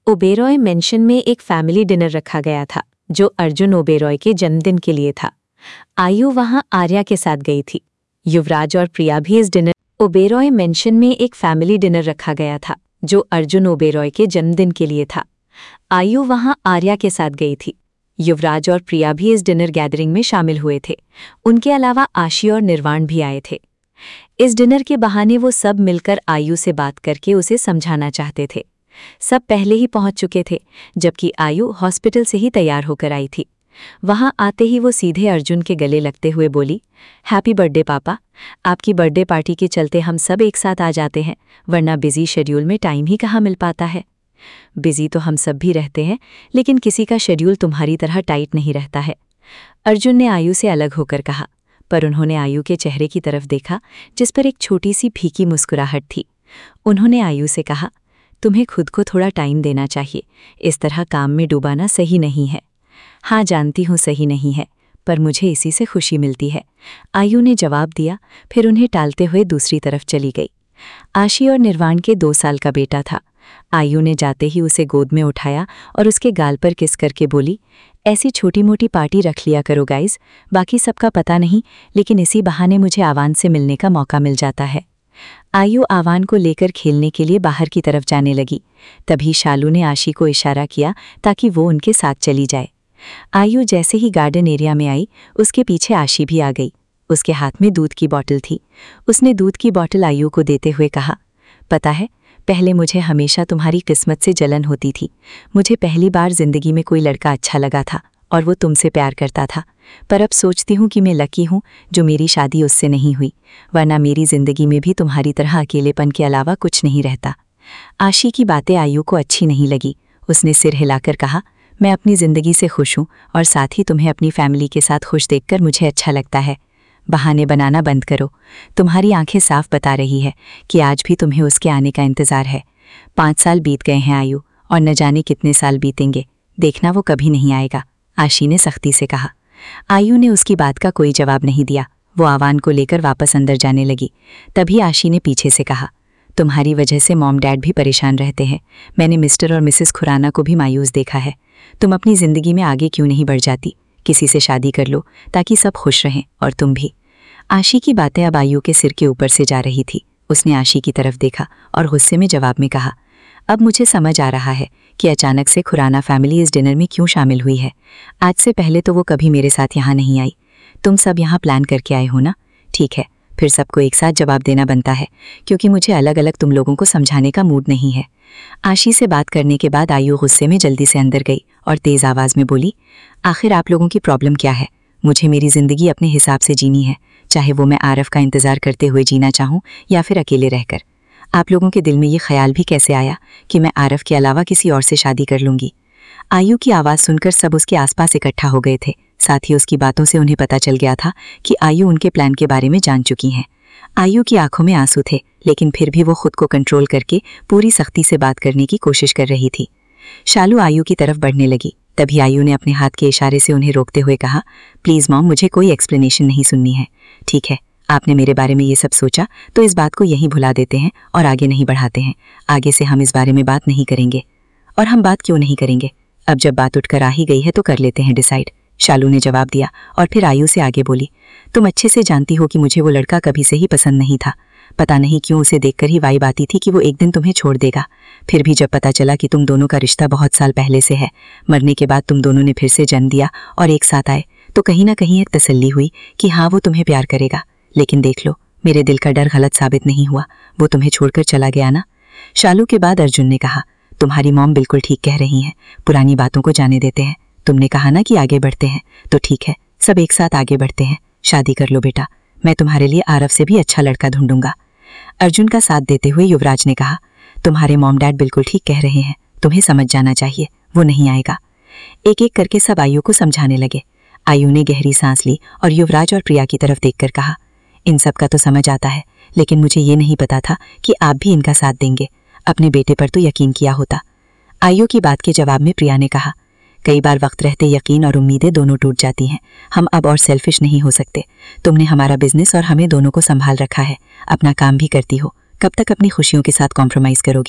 Oberoi mention में एक family dinner रखा गया था जो अर्जुन ओबेरॉय के जन्मदिन के लिए था। आयु वहां आर्या के साथ गई थी। युवराज और प्रिया भी इस डिनर ओबेरॉय मेंशन में एक फैमिली डिनर रखा गया था जो अर्जुन ओबेरॉय के जन्मदिन के लिए था। आयु वहां आर्या के साथ गई थी। युवराज और प्रिया भी इस डिनर गैदरिंग में शामिल हुए थे। उनके अलावा आशी और निर्वाण भी आए थे। इस डिनर के बहाने वो सब मिलकर आयु से बात करके उसे समझाना चाहते थे। सब पहले ही पहुंच चुके थे, जबकि आयु हॉस्पिटल से ही तैयार होकर आई थी। वहां आते ही वो सीधे अर्जुन के गले लगते हुए बोली, हैप्पी बर्थडे पापा। आपकी बर्थडे पार्टी के चलते हम सब एक साथ आ जाते हैं, वरना बिजी शेड्यूल में टाइम ही कहाँ मिल पाता है। बिजी तो हम सब भी रहते हैं, लेकिन किसी का शेड्यूल तुम्हारी तरह टाइट नहीं रहता है। अर्जुन ने आयु से अलग होकर कहा, पर उन्होंने आयु के चेहरे की तरफ देखा जिस पर एक छोटी सी फीकी मुस्कुराहट थी। उन्होंने आयु से कहा, तुम्हें खुद को थोड़ा टाइम देना चाहिए, इस तरह काम में डूबाना सही नहीं है। हाँ जानती हूँ सही नहीं है, पर मुझे इसी से खुशी मिलती है, आयु ने जवाब दिया। फिर उन्हें टालते हुए दूसरी तरफ चली गई। आशी और निर्वाण के 2 साल का बेटा था। आयु ने जाते ही उसे गोद में उठाया और उसके गाल पर किस करके बोली, ऐसी छोटी मोटी पार्टी रख लिया करो गाइज, बाकी सबका पता नहीं, लेकिन इसी बहाने मुझे आवान से मिलने का मौका मिल जाता है। आयु आवान को लेकर खेलने के लिए बाहर की तरफ जाने लगी। तभी शालू ने आशी को इशारा किया ताकि वो उनके साथ चली जाए। आयु जैसे ही गार्डन एरिया में आई, उसके पीछे आशी भी आ गई। उसके हाथ में दूध की बॉटल थी। उसने दूध की बॉटल आयु को देते हुए कहा, पता है, पहले मुझे हमेशा तुम्हारी किस्मत से जलन होती थी। मुझे पहली बार जिंदगी में कोई लड़का अच्छा लगा था और वो तुमसे प्यार करता था, पर अब सोचती हूँ कि मैं लकी हूँ जो मेरी शादी उससे नहीं हुई, वरना मेरी जिंदगी में भी तुम्हारी तरह अकेलेपन के अलावा कुछ नहीं रहता। आशी की बातें आयु को अच्छी नहीं लगी। उसने सिर हिलाकर कहा, मैं अपनी ज़िंदगी से खुश हूँ और साथ ही तुम्हें अपनी फैमिली के साथ खुश देखकर मुझे अच्छा लगता है। बहाने बनाना बंद करो। तुम्हारी आंखें साफ बता रही है कि आज भी तुम्हें उसके आने का इंतज़ार है। 5 साल बीत गए हैं आयु, और न जाने कितने साल बीतेंगे, देखना वो कभी नहीं आएगा, आशी ने सख्ती से कहा। आयु ने उसकी बात का कोई जवाब नहीं दिया। वो आवान को लेकर वापस अंदर जाने लगी। तभी आशी ने पीछे से कहा, तुम्हारी वजह से मॉम डैड भी परेशान रहते हैं। मैंने मिस्टर और मिसेस खुराना को भी मायूस देखा है। तुम अपनी ज़िंदगी में आगे क्यों नहीं बढ़ जाती? किसी से शादी कर लो ताकि सब खुश रहें, और तुम भी। आशी की बातें अब आयु के सिर के ऊपर से जा रही थी। उसने आशी की तरफ देखा और गुस्से में जवाब में कहा, अब मुझे समझ आ रहा है कि अचानक से खुराना फैमिली इस डिनर में क्यों शामिल हुई है। आज से पहले तो वो कभी मेरे साथ यहाँ नहीं आई। तुम सब यहाँ प्लान करके आए हो ना? ठीक है, फिर सबको एक साथ जवाब देना बनता है, क्योंकि मुझे अलग अलग तुम लोगों को समझाने का मूड नहीं है। आशी से बात करने के बाद आयु गुस्से में जल्दी से अंदर गई और तेज़ आवाज़ में बोली, आखिर आप लोगों की प्रॉब्लम क्या है? मुझे मेरी ज़िंदगी अपने हिसाब से जीनी है, चाहे वो मैं आरफ का इंतज़ार करते हुए जीना चाहूँ या फिर अकेले रहकर। आप लोगों के दिल में ये ख्याल भी कैसे आया कि मैं आरफ के अलावा किसी और से शादी कर लूँगी? आयु की आवाज़ सुनकर सब उसके आसपास इकट्ठा हो गए थे। साथ ही उसकी बातों से उन्हें पता चल गया था कि आयु उनके प्लान के बारे में जान चुकी हैं। आयु की आंखों में आंसू थे, लेकिन फिर भी वो खुद को कंट्रोल करके पूरी सख्ती से बात करने की कोशिश कर रही थी। शालू आयु की तरफ बढ़ने लगी। तभी आयु ने अपने हाथ के इशारे से उन्हें रोकते हुए कहा, प्लीज़ मॉम, मुझे कोई एक्सप्लेनेशन नहीं सुननी है। ठीक है, आपने मेरे बारे में ये सब सोचा तो इस बात को यहीं भुला देते हैं और आगे नहीं बढ़ाते हैं। आगे से हम इस बारे में बात नहीं करेंगे। और हम बात क्यों नहीं करेंगे? अब जब बात उठकर आ ही गई है तो कर लेते हैं डिसाइड, शालू ने जवाब दिया। और फिर आयु से आगे बोली, तुम अच्छे से जानती हो कि मुझे वो लड़का कभी से ही पसंद नहीं था। पता नहीं क्यों उसे देखकर ही वाइब आती थी कि वो एक दिन तुम्हें छोड़ देगा। फिर भी जब पता चला कि तुम दोनों का रिश्ता बहुत साल पहले से है, मरने के बाद तुम दोनों ने फिर से जन्म दिया और एक साथ आए, तो कहीं ना कहीं एक तसल्ली हुई कि हाँ, वो तुम्हें प्यार करेगा। लेकिन देख लो, मेरे दिल का डर गलत साबित नहीं हुआ, वो तुम्हें छोड़कर चला गया ना। शालू के बाद अर्जुन ने कहा, तुम्हारी मॉम बिल्कुल ठीक कह रही हैं, पुरानी बातों को जाने देते हैं। तुमने कहा ना कि आगे बढ़ते हैं, तो ठीक है, सब एक साथ आगे बढ़ते हैं। शादी कर लो बेटा, मैं तुम्हारे लिए आरफ से भी अच्छा लड़का ढूंढूंगा। अर्जुन का साथ देते हुए युवराज ने कहा, तुम्हारे मॉम डैड बिल्कुल ठीक कह रहे हैं, तुम्हें समझ जाना चाहिए, वो नहीं आएगा। एक एक करके सब आयु को समझाने लगे। आयु ने गहरी सांस ली और युवराज और प्रिया की तरफ देखकर कहा, इन सब का तो समझ आता है, लेकिन मुझे ये नहीं पता था कि आप भी इनका साथ देंगे। अपने बेटे पर तो यकीन किया होता। आयु की बात के जवाब में प्रिया ने कहा, कई बार वक्त रहते यकीन और उम्मीदें दोनों टूट जाती हैं। हम अब और सेल्फिश नहीं हो सकते। तुमने हमारा बिजनेस और हमें दोनों को संभाल रखा है, अपना काम भी करती हो, कब तक अपनी खुशियों के साथ कॉम्प्रोमाइज़ करोगी?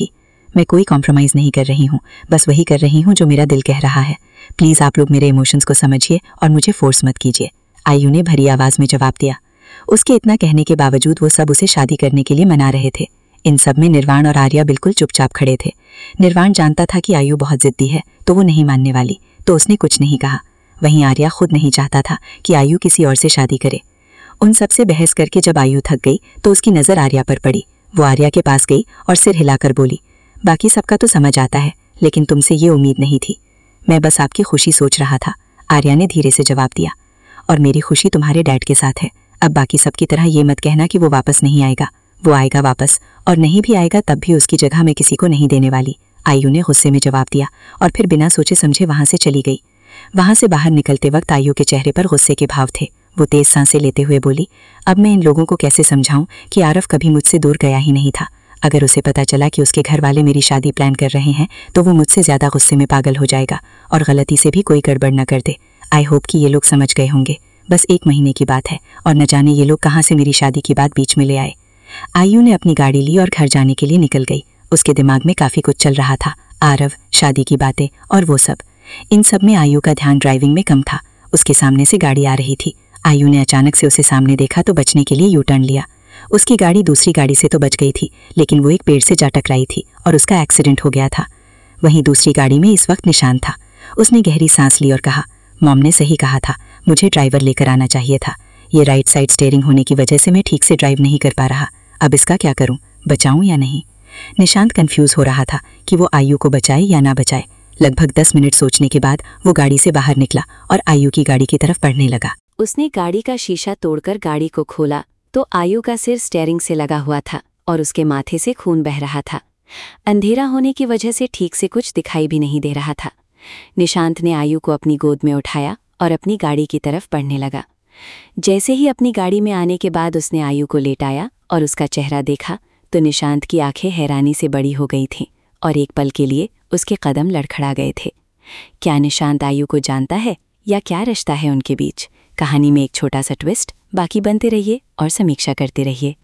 मैं कोई कॉम्प्रोमाइज़ नहीं कर रही हूँ, बस वही कर रही हूँ जो मेरा दिल कह रहा है। प्लीज़ आप लोग मेरे इमोशंस को समझिए और मुझे फोर्स मत कीजिए, आयु ने भरी आवाज़ में जवाब दिया। उसके इतना कहने के बावजूद वो सब उसे शादी करने के लिए मना रहे थे। इन सब में निर्वाण और आर्या बिल्कुल चुपचाप खड़े थे। निर्वाण जानता था कि आयु बहुत जिद्दी है तो वो नहीं मानने वाली, तो उसने कुछ नहीं कहा। वहीं आर्या खुद नहीं चाहता था कि आयु किसी और से शादी करे। उन सब से बहस करके जब आयु थक गई तो उसकी नज़र आर्या पर पड़ी। वो आर्या के पास गई और सिर हिलाकर बोली, बाकी सबका तो समझ आता है, लेकिन तुमसे ये उम्मीद नहीं थी। मैं बस आपकी खुशी सोच रहा था, आर्या ने धीरे से जवाब दिया। और मेरी खुशी तुम्हारे डैड के साथ है। अब बाकी सबकी तरह ये मत कहना कि वो वापस नहीं आएगा। वो आएगा वापस, और नहीं भी आएगा तब भी उसकी जगह मैं किसी को नहीं देने वाली, आयु ने गुस्से में जवाब दिया और फिर बिना सोचे समझे वहां से चली गई। वहां से बाहर निकलते वक्त आयु के चेहरे पर गुस्से के भाव थे। वो तेज सांसें लेते हुए बोली, अब मैं इन लोगों को कैसे समझाऊं कि आरव कभी मुझसे दूर गया ही नहीं था। अगर उसे पता चला कि उसके घर वाले मेरी शादी प्लान कर रहे हैं तो वो मुझसे ज़्यादा गुस्से में पागल हो जाएगा और गलती से भी कोई गड़बड़ न कर दे। आई होप कि ये लोग समझ गए होंगे। बस 1 महीने की बात है और न जाने ये लोग कहाँ से मेरी शादी की बात बीच में ले आए। आयु ने अपनी गाड़ी ली और घर जाने के लिए निकल गई। उसके दिमाग में काफ़ी कुछ चल रहा था, आरव, शादी की बातें और वो सब। इन सब में आयु का ध्यान ड्राइविंग में कम था। उसके सामने से गाड़ी आ रही थी। आयु ने अचानक से उसे सामने देखा तो बचने के लिए यू टर्न लिया। उसकी गाड़ी दूसरी गाड़ी से तो बच गई थी, लेकिन वो एक पेड़ से जा टकराई थी और उसका एक्सीडेंट हो गया था। वहीं दूसरी गाड़ी में इस वक्त निशांत था। उसने गहरी सांस ली और कहा, मॉम ने सही कहा था, मुझे ड्राइवर लेकर आना चाहिए था। ये राइट साइड स्टीयरिंग होने की वजह से मैं ठीक से ड्राइव नहीं कर पा रहा। अब इसका क्या करूं, बचाऊं या नहीं? निशांत कंफ्यूज हो रहा था कि वो आयु को बचाए या ना बचाए। लगभग 10 मिनट सोचने के बाद वो गाड़ी से बाहर निकला और आयु की गाड़ी की तरफ बढ़ने लगा। उसने गाड़ी का शीशा तोड़कर गाड़ी को खोला तो आयु का सिर स्टीयरिंग से लगा हुआ था और उसके माथे से खून बह रहा था। अंधेरा होने की वजह से ठीक से कुछ दिखाई भी नहीं दे रहा था। निशांत ने आयु को अपनी गोद में उठाया और अपनी गाड़ी की तरफ बढ़ने लगा। जैसे ही अपनी गाड़ी में आने के बाद उसने आयु को लेटाया और उसका चेहरा देखा तो निशांत की आंखें हैरानी से बड़ी हो गई थीं और एक पल के लिए उसके कदम लड़खड़ा गए थे। क्या निशांत आयु को जानता है या क्या रिश्ता है उनके बीच? कहानी में एक छोटा सा ट्विस्ट। बाकी बनते रहिए और समीक्षा करते रहिए।